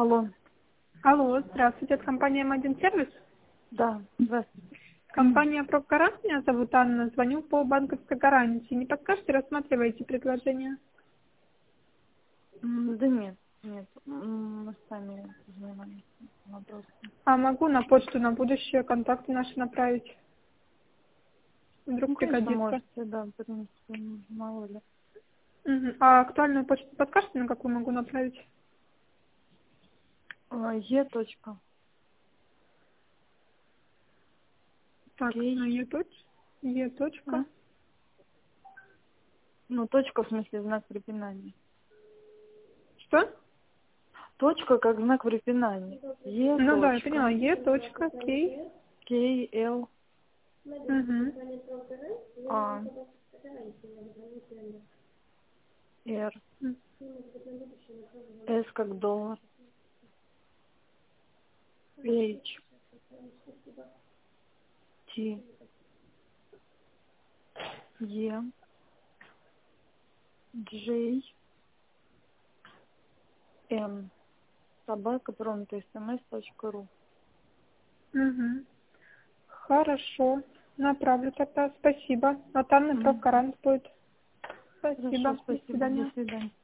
Алло. Алло, здравствуйте, это компания М1 Сервис. Да, здравствуйте. Компания PropGarant, меня зовут Анна, звоню по банковской гарантии. Не подскажете, рассматриваете предложение? Да нет, нет. Мы сами занимаемся вопросом. А могу на почту на будущее контакты наши направить? Вдруг Ну, конечно, пригодится. можете, да, потому что мало ли. Мгм. А актуальную почту подскажете, на какую могу направить? Е. Точка. Так, на Кей. Е. Точка. Ну, точка в смысле знак препинания. Что? Точка как знак препинания. Е. Ну да, я Точка. поняла. Е. Точка. Кей. Кей. Л. Угу. А. Р. С как доллар. H. Т. Е. Джей. М. Собака промтсмс.ру. Угу. Хорошо. Направлю тогда. Спасибо. От Анны Мгм. PropGarant будет. Хорошо, Спасибо. До спасибо. До свидания. свидания.